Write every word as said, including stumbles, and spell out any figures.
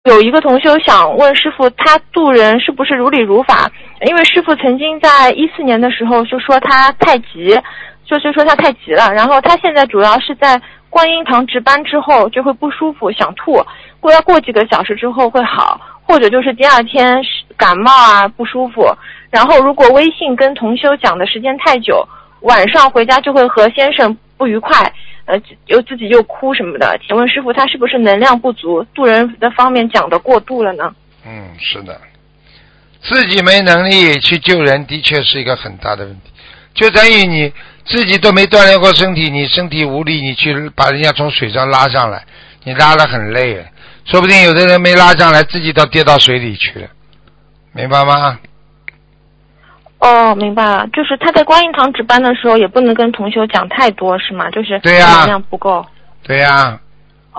有一个同修想问师父，他渡人是不是如理如法？因为师父曾经在一四年的时候就说他太急，就就说他太急了，然后他现在主要是在观音堂值班之后就会不舒服想吐，过要过几个小时之后会好，或者就是第二天感冒啊不舒服，然后如果微信跟同修讲的时间太久，晚上回家就会和先生不愉快，呃，又自己又哭什么的。请问师父，他是不是能量不足，渡人的方面讲的过度了呢？ 嗯，是的，自己没能力去救人，的确是一个很大的问题。就等于你自己都没锻炼过身体，你身体无力，你去把人家从水上拉上来，你拉得很累，说不定有的人没拉上来，自己都跌到水里去了，明白吗？ 哦，明白了，就是他在观音堂值班的时候，也不能跟同修讲太多，是吗？就是对呀， 能量不够。 对呀，